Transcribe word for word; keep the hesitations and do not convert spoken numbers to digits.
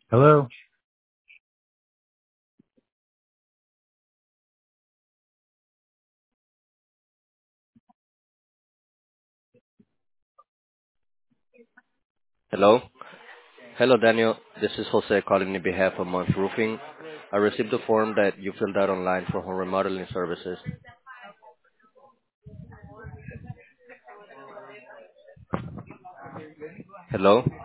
Hello? Hello? Hello, Daniel. This is Jose calling on behalf of Month Roofing. I received the form that you filled out online for home remodeling services. Hello?